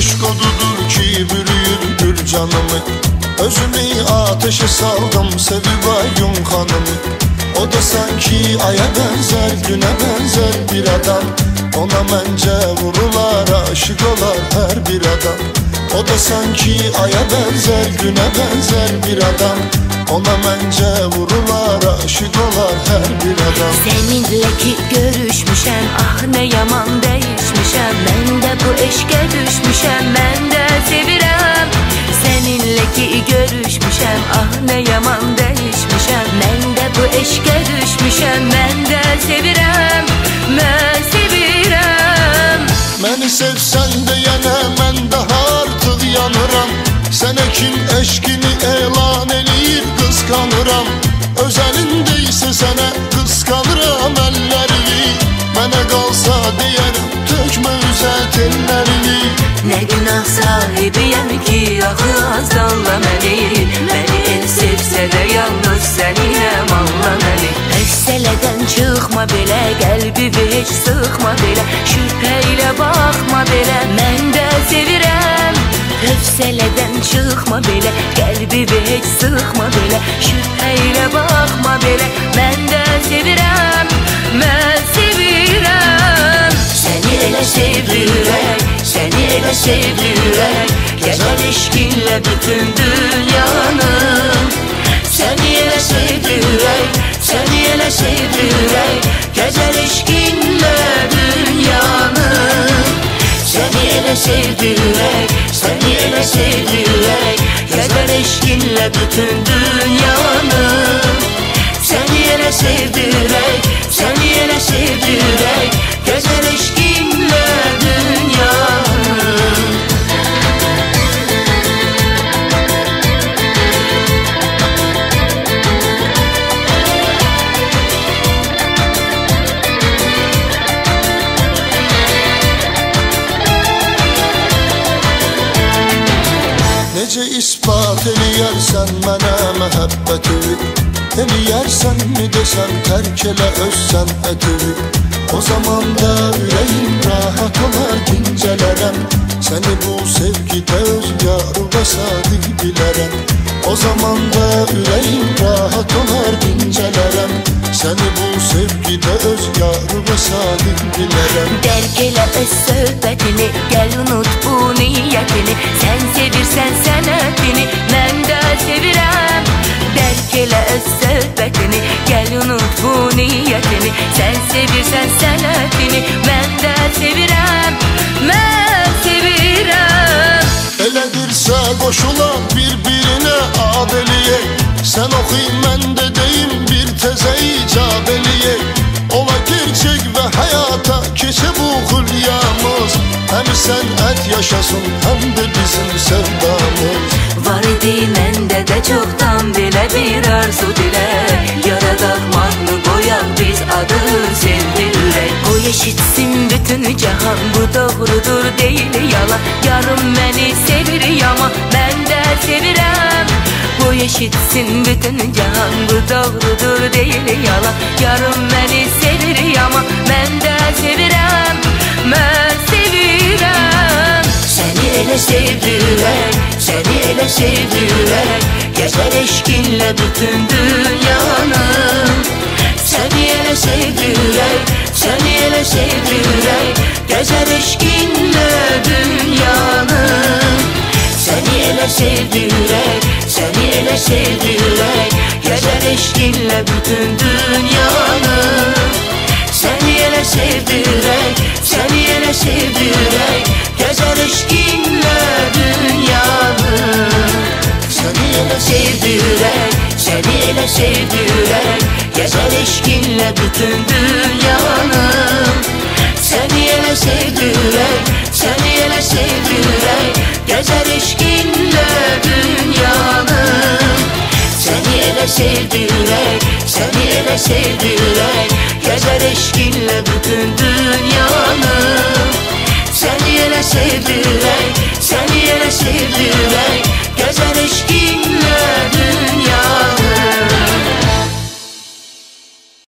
eşk odudur ki bürüyürdür canımı. Özümü ateşe saldım sevib ayım hanımı. O da sanki aya benzer, güne benzer bir adam. Ona mence vurular, aşık olar her bir adam. O da sanki aya benzer, güne benzer bir adam. Ona mence vurular, aşık olar her bir adam. Seninle ki görüşmüşem, ah ne yaman değişmişem. Ben de bu eşke düşmüşem, ben de sevirem. Seninle ki görüşmüşem, ah ne yaman değişmişem. Ben de bu eşke düşmüşem, ben de sevirem. Ben sevirem. Məni sevsən də yenə mən daha artıq yanıram. Sənə kim eşkini elan eləyib qısqanıram. Öz əlindəysə sənə qısqanıram əllərini. Mənə qalsa deyərəm tökmə üzə tellərini. Ne günah sahibiyəm ki axı azdanla məni. Məni el sevsə də yalnız səninəm anla məni. Hövsələdən çıxma belə, qəlbimi heç sıxma belə. Şübhəylə baxma belə, mən də sevirəm. Hövsələdən çıxma belə, qəlbimi heç sıxma belə. Şübhəylə baxma belə, mən də sevirəm. Mən sevirəm. Səni elə sevirəm, səni elə sevirəm. Gəzər eşqinlə bütün dünyanı. Səni elə sevirəm, səni elə sevirəm. Gəzər eşqinlə dünyanı. Səni elə sevirəm, səni elə sevirəm. Gəzər eşqinlə bütün dünyanı. Səni elə sevirəm, səni elə sevirəm. Gəzər eşqinlə dünyanı. Necə ispat eləyərsən mənə məhəbbəti. Eləyərsən mi desəm tərk elə öz sənəti. O zaman da ürəyim rahat olar dincələrəm. Səni bu sevgidə öz yarı və sadiq bilərəm. O zaman da ürəyim rahat olar dincələrəm. Səni bu sevgidə öz yarı və sadiq bilərəm. Dərk elə öz söhbətini, gəl unut bu niyyətini. Sən sevirsən sənətini, mən də sevirəm. Dərk elə öz söhbətini, gəl unut bu niyyətini. Sən sevirsən sənətini, mən də sevirəm. Mən sevirəm. Elədirsə qoşulan bir-birinə ad eləyək. Sən oxu mən də deyim bir təzə icad eləyək. Ola gerçək və həyata keçə bu xülyamız. Həm sənət yaşasın, həm də bizim sevdamız. Var idi məndə də çoxdan belə bir arzu dilək. Yaradaq mahnı qoyaq biz adı sevdirək. Qoy eşitsin bütün cahan, bu doğrudur deyil yalan. Yarım məni sevir yama, mən də sevirəm. Qoy eşitsin bütün cahan, bu doğrudur deyil yalan. Yarım məni sevir yama, mən də sevirəm. Mən sevirəm. Səni elə sevirəm, səni elə sevirəm. Gəzər eşqinlə bütün dünyanı. Səni elə sevirəm, səni elə sevirəm. Gəzər eşqinlə dünyanı. Səni elə sevirəm, səni elə sevirəm. Gəzər eşqinlə bütün dünyanı. Səni elə sevirəm, səni elə sevirəm. Gəzər eşqinlə dünyanı. Səni elə sevirəm, səni elə sevirəm. Gəzər eşqinlə bütün dünyanı. Səni elə sevirəm, səni elə sevirəm. Gəzər eşqinlə dünyanı. Səni elə sevirəm, səni elə sevirəm. Gəzər eşqinlə bütün dünyanı. Səni elə sevirəm, səni